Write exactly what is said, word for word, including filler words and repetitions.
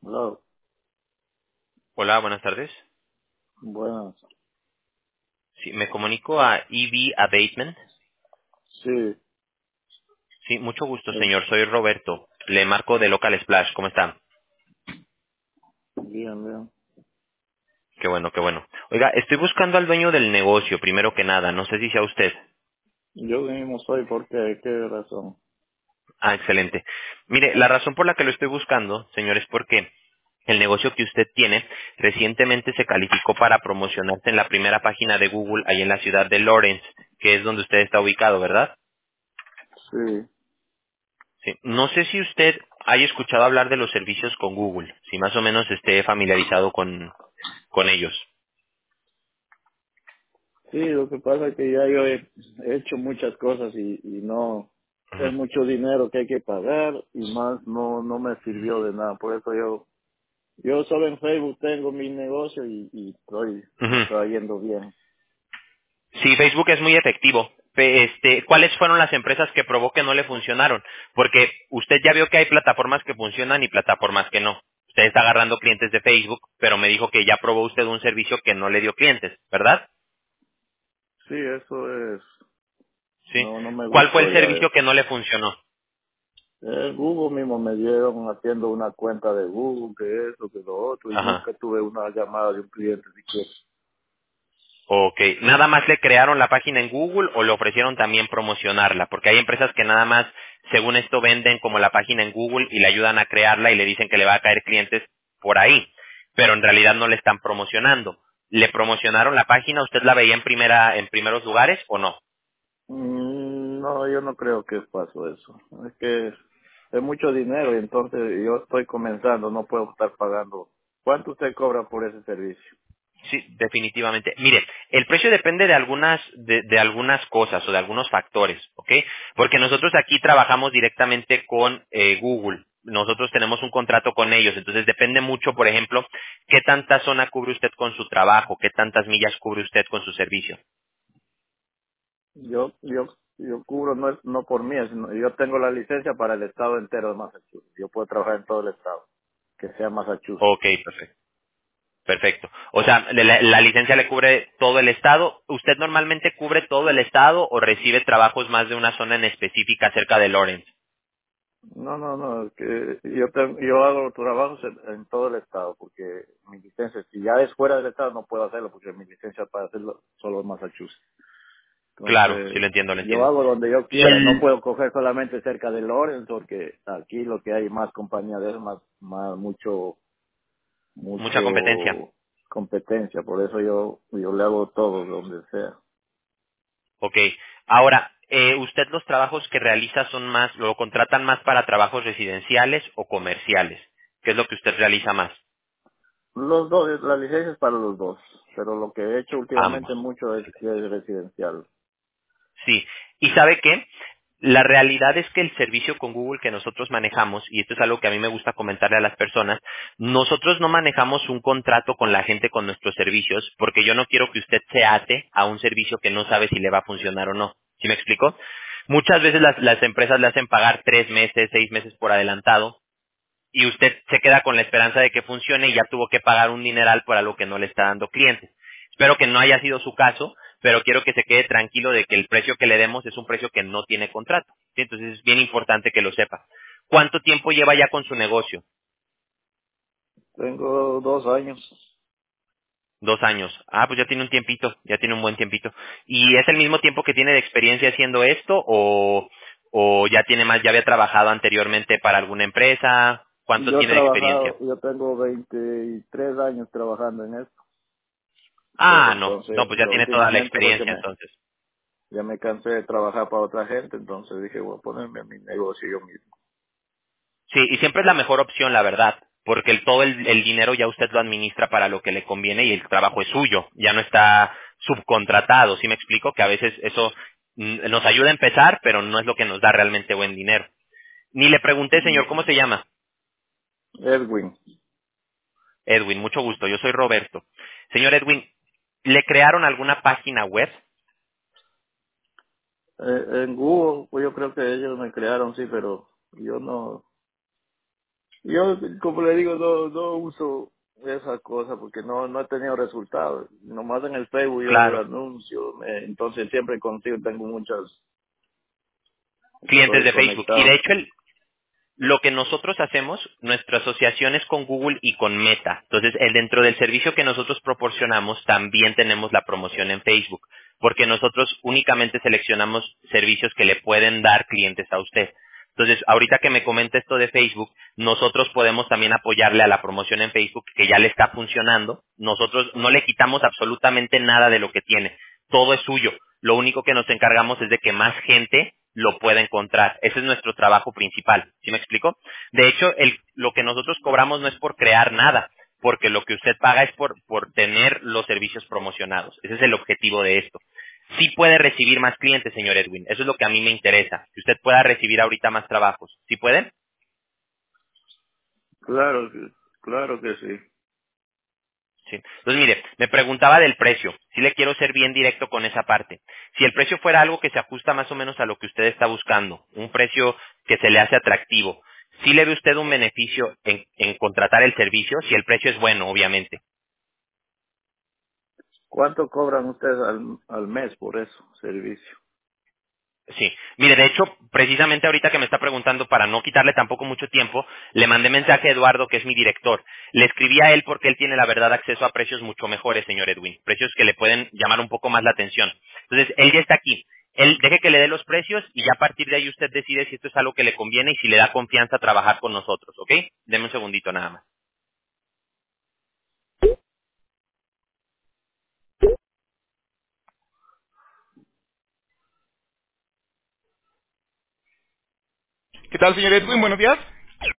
Hola, Hola, buenas tardes. buenas. Sí, me comunico a E V Abatement. Sí, Sí, mucho gusto, eh, señor. Soy Roberto. Le marco de Local Splash. ¿Cómo está? bien, bien. Qué bueno, qué bueno. Oiga, estoy buscando al dueño del negocio, primero que nada. No sé si sea usted. Yo mismo soy, ¿por qué? ¿Qué razón? Ah, excelente. Mire, la razón por la que lo estoy buscando, señor, es porque el negocio que usted tiene recientemente se calificó para promocionarse en la primera página de Google ahí en la ciudad de Lawrence, que es donde usted está ubicado, ¿verdad? Sí, Sí. No sé si usted haya escuchado hablar de los servicios con Google, si más o menos esté familiarizado con, con ellos. sí, lo que pasa es que ya yo he he hecho muchas cosas y, y no, Ujú, es mucho dinero que hay que pagar y más no, no me sirvió de nada. Por eso yo, yo solo en Facebook tengo mi negocio y, y estoy, me ujú. está yendo bien. Sí, Facebook es muy efectivo. Pe- Este, ¿cuáles fueron las empresas que probó que no le funcionaron? Porque usted ya vio que hay plataformas que funcionan y plataformas que no. Usted está agarrando clientes de Facebook, pero me dijo que ya probó usted un servicio que no le dio clientes, ¿verdad? Sí, eso es, Sí. no, no me ¿Cuál fue gustó el ya servicio eso. que no le funcionó? Eh, Google mismo me dieron haciendo una cuenta de Google, que eso, que lo otro, y Ajá. nunca tuve una llamada de un cliente siquiera. Ok, ¿nada más le crearon la página en Google o le ofrecieron también promocionarla? Porque hay empresas que nada más, según esto, venden como la página en Google y le ayudan a crearla y le dicen que le va a caer clientes por ahí, pero en realidad no le están promocionando. ¿Le promocionaron la página? ¿Usted la veía en primera, en primeros lugares o no? Mm, no, yo no creo que pasó eso. Es que es mucho dinero y entonces yo estoy comenzando, no puedo estar pagando. ¿Cuánto usted cobra por ese servicio? Sí, definitivamente. Mire, el precio depende de algunas, de, de algunas cosas o de algunos factores, ¿ok? Porque nosotros aquí trabajamos directamente con eh, Google. Nosotros tenemos un contrato con ellos, entonces depende mucho, por ejemplo, qué tanta zona cubre usted con su trabajo, qué tantas millas cubre usted con su servicio. Yo, yo, yo cubro no es no por mí, sino yo tengo la licencia para el estado entero de Massachusetts. Yo puedo trabajar en todo el estado, que sea Massachusetts. Ok, perfecto. Perfecto. O sea, le- la, la licencia le cubre todo el estado. ¿Usted normalmente cubre todo el estado o recibe trabajos más de una zona en específica cerca de Lawrence? No, no, no, que yo tengo, yo hago trabajos en, en todo el estado porque mi licencia, si ya es fuera del estado no puedo hacerlo porque mi licencia para hacerlo solo en Massachusetts. Claro, sí lo Entonces, entiendo, lo yo entiendo. hago donde yo Y quiera, no el, puedo coger solamente cerca de Lawrence porque aquí lo que hay más compañía de eso, más, más mucho, mucha competencia. mucho competencia, por eso yo, yo le hago todo donde sea. Ok. Ahora, eh, ¿usted los trabajos que realiza son más, lo contratan más para trabajos residenciales o comerciales? ¿Qué es lo que usted realiza más? Los dos, la licencia es para los dos, pero lo que he hecho últimamente Ambos. mucho es, es residencial. Sí. ¿Y sabe qué? La realidad es que el servicio con Google que nosotros manejamos, y esto es algo que a mí me gusta comentarle a las personas, nosotros no manejamos un contrato con la gente con nuestros servicios, porque yo no quiero que usted se ate a un servicio que no sabe si le va a funcionar o no. ¿Sí me explico? Muchas veces las, las empresas le hacen pagar tres meses, seis meses por adelantado, y usted se queda con la esperanza de que funcione y ya tuvo que pagar un dineral por algo que no le está dando clientes. Espero que no haya sido su caso, pero quiero que se quede tranquilo de que el precio que le demos es un precio que no tiene contrato. ¿Sí? Entonces es bien importante que lo sepa. ¿Cuánto tiempo lleva ya con su negocio? Tengo dos años. Dos años. Ah, pues ya tiene un tiempito, ya tiene un buen tiempito. ¿Y es el mismo tiempo que tiene de experiencia haciendo esto o, o ya tiene más, ya había trabajado anteriormente para alguna empresa? ¿Cuánto Yo he tiene de experiencia? trabajado, yo tengo veintitrés años trabajando en esto, pero Ah, no, no, entonces pues ya lo- tiene toda la últimamente fue que experiencia me, entonces. ya me cansé de trabajar para otra gente, entonces dije voy a ponerme a mi negocio yo mismo. Sí, y siempre es la mejor opción, la verdad, porque el, todo el, el dinero ya usted lo administra para lo que le conviene y el trabajo es suyo, ya no está subcontratado, ¿sí me explico? Que a veces eso mm, nos ayuda a empezar, pero no es lo que nos da realmente buen dinero. Ni le pregunté, señor, ¿cómo se llama? Edwin, Edwin, mucho gusto, yo soy Roberto. Señor Edwin, ¿le crearon alguna página web? eh, en Google, pues yo creo que ellos me crearon, sí, pero yo no, Yo, como le digo, no, no uso esa cosa porque no, no he tenido resultados. Nomás en el Facebook yo Claro. anuncio, me- entonces siempre consigo, tengo muchas, Clientes estoy de Facebook. Y de conectado. hecho, el, lo que nosotros hacemos, nuestra asociación es con Google y con Meta. Entonces, el- dentro del servicio que nosotros proporcionamos, también tenemos la promoción en Facebook, porque nosotros únicamente seleccionamos servicios que le pueden dar clientes a usted. Entonces, ahorita que me comenta esto de Facebook, nosotros podemos también apoyarle a la promoción en Facebook, que ya le está funcionando. Nosotros no le quitamos absolutamente nada de lo que tiene. Todo es suyo. Lo único que nos encargamos es de que más gente lo pueda encontrar. Ese es nuestro trabajo principal. ¿Sí me explico? De hecho, el- lo que nosotros cobramos no es por crear nada, porque lo que usted paga es por, por tener los servicios promocionados. Ese es el objetivo de esto. Sí puede recibir más clientes, señor Edwin. Eso es lo que a mí me interesa. Que usted pueda recibir ahorita más trabajos. ¿Sí puede? Claro, que- claro que sí. Sí. Entonces, mire, me preguntaba del precio. Sí le quiero ser bien directo con esa parte. Si el precio fuera algo que se ajusta más o menos a lo que usted está buscando, un precio que se le hace atractivo, ¿sí le ve usted un beneficio en, en contratar el servicio? Si el precio es bueno, obviamente. ¿Cuánto cobran ustedes al, al mes por eso, servicio? Sí, mire, de hecho, precisamente ahorita que me está preguntando, para no quitarle tampoco mucho tiempo, le mandé mensaje a Eduardo, que es mi director. Le escribí a él porque él tiene, la verdad, acceso a precios mucho mejores, señor Edwin. Precios que le pueden llamar un poco más la atención. Entonces, él ya está aquí. Él deje que le dé los precios y ya a partir de ahí usted decide si esto es algo que le conviene y si le da confianza trabajar con nosotros, ¿ok? Deme un segundito nada más. ¿Qué tal, señor Edwin? Buenos días.